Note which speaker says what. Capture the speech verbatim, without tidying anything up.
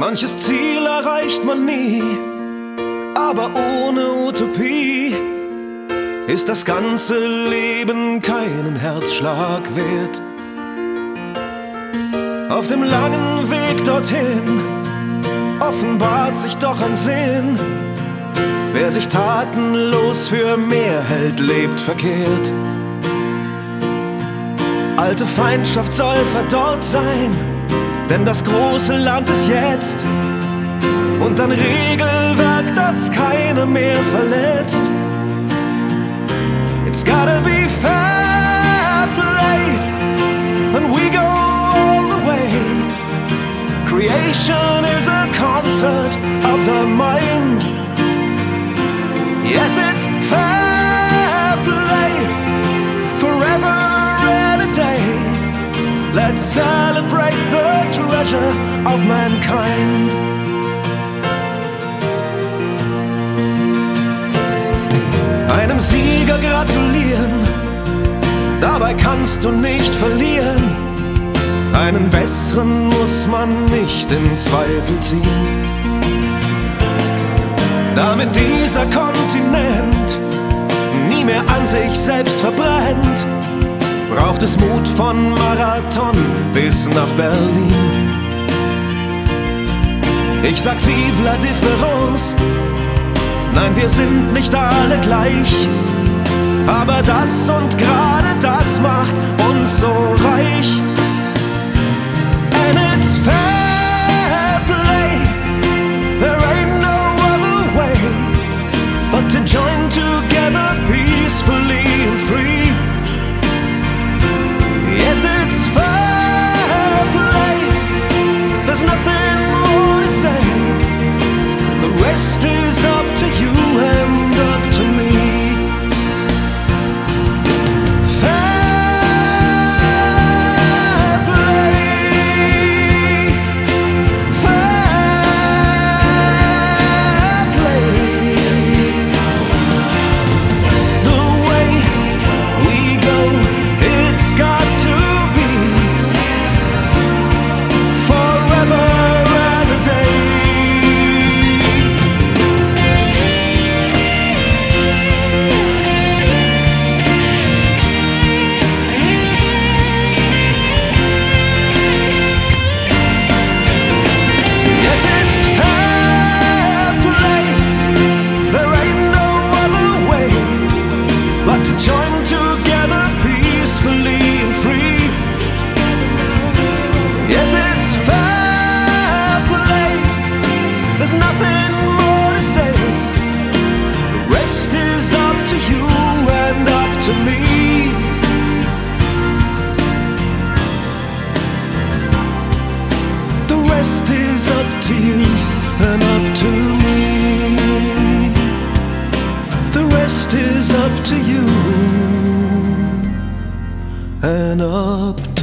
Speaker 1: Manches Ziel erreicht man nie, aber ohne Utopie ist das ganze Leben keinen Herzschlag wert. Auf dem langen Weg dorthin offenbart sich doch ein Sinn. Wer sich tatenlos für mehr hält, lebt verkehrt. Alte Feindschaft soll verdorrt sein, denn das große Land ist jetzt. Und ein Regelwerk, das keiner mehr verletzt. It's gotta be fair play, and we go all the way. Creation is a concert of the mind. Yes, it's fair play, forever and a day. Let's celebrate the treasure of mankind. Einem Sieger gratulieren, dabei kannst du nicht verlieren. Einen besseren muss man nicht in Zweifel ziehen. Damit dieser Kontinent nie mehr an sich selbst verbrennt, braucht es Mut von Marathon bis nach Berlin. Ich sag vive la différence. Nein, wir sind nicht alle gleich, aber das und gerade das macht uns so reich. And it's fair play, there ain't no other way but to join together peacefully and free. Yes, it's fair play, there's nothing more to say. The rest is up to you and up to me. To you and up to me. The rest is up to you and up